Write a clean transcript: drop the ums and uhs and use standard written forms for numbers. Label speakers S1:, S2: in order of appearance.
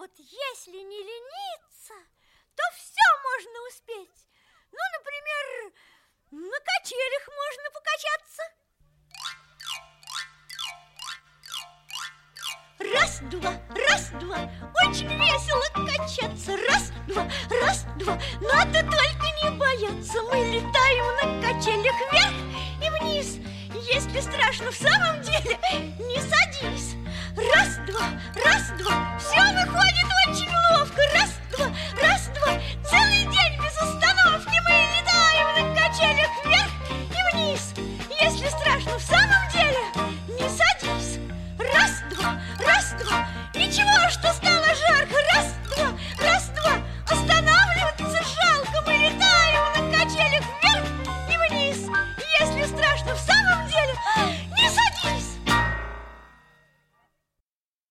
S1: вот если не лениться, то все можно успеть. Ну, например, на качелях можно покачаться. Раз-два, очень весело качаться. Раз-два, надо только не бояться. Мы летаем на качелях вверх и вниз. Если страшно в самом деле, не садись. Раз-два,